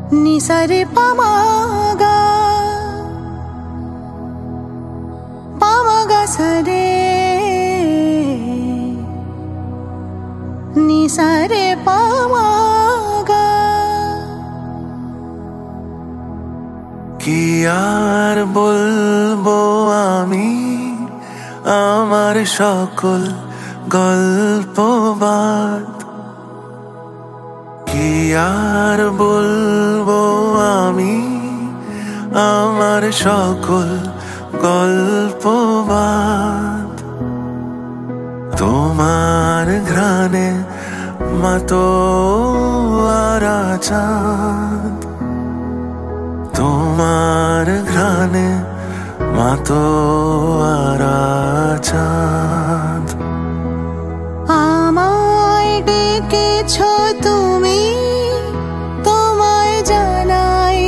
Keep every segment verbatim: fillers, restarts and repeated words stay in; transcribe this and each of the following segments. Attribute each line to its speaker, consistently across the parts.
Speaker 1: নিসারে পামাগা পামাগা সারে নিসারে পামাগা।
Speaker 2: কি আর বলবো আমি আমার সকল গল্পবাদ, কি আর বলবো আমি আমার সকল গল্পবাদ। তোমার ঘ্রাণে মাতোয়ারা চাঁদ, তোমার ঘ্রাণে মাতোয়ারা চাঁদ।
Speaker 1: আমায় ডেকেছ তুমি, তোমায় জানাই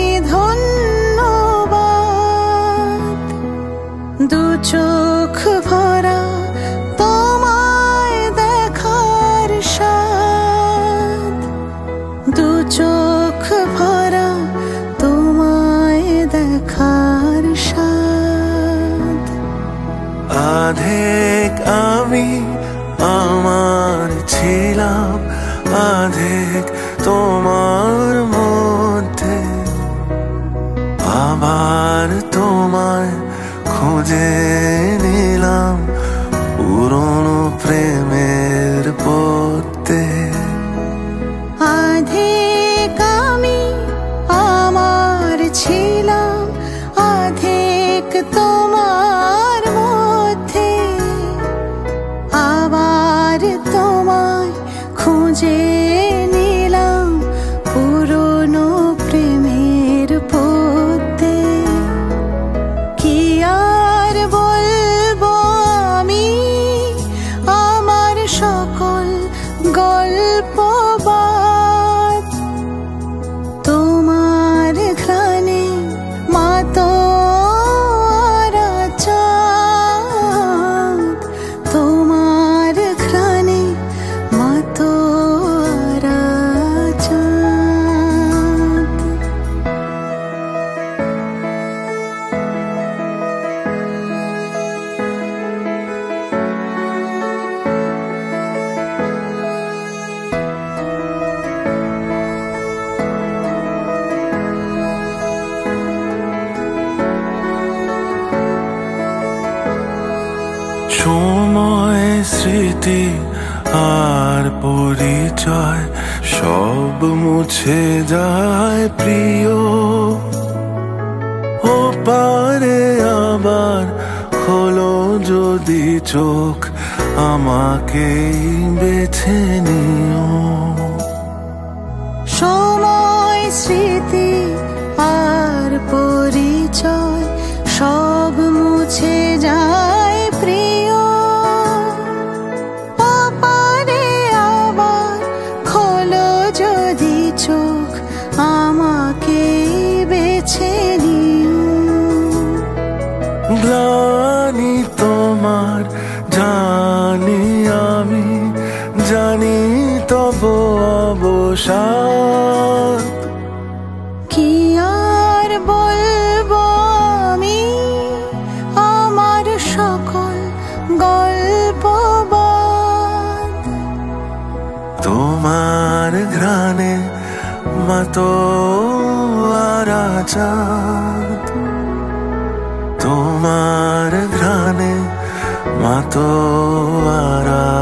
Speaker 1: ধন্যবাদ। দু চোখ ভরা তোমায় দেখার স্বাদ, দু চোখ ভরা তোমায় দেখার স্বাদ।
Speaker 2: আধেক আমি আমার ছিলাম, আধেক তোমার মধ্যে, আবার তোমায় খুঁজে নিলাম পুরনো প্রেমের পথে।
Speaker 1: আধেক আমি আমার ছিলাম, আধেক তোমার মধ্যে, আবার তোমায় খুঁজে নিলাম পুরনো প্রেমের পথে। কি আর বলবো আমি আমার সকল গল্পবাদ। তোমার ঘ্রাণে মাতোয়ারা চাঁদ, তোমার ঘ্রাণে মাতোয়ারা চাঁদ।
Speaker 2: সময়, স্মৃতি আর পরিচয় সব মুছে যায় প্রিয়। ও পারে আবার হলো যদি চোখ, আমাকেই বেছে নিও।
Speaker 1: সময়, স্মৃতি আর পরিচয় সব মুছে যায় প্রিয়। ও পারে আবার খোলো যদি চোখ, আমাকে বেছে নিও।
Speaker 2: গ্লানি তোমার জানি আমি, জানি তব অবসাদ।
Speaker 1: কি আর বলবো আমি আমার সকল গল্পবাদ।
Speaker 2: তোমার ঘ্রাণে মাতোয়ারা চাঁদ, তোমার ঘ্রাণে মাতোয়ারা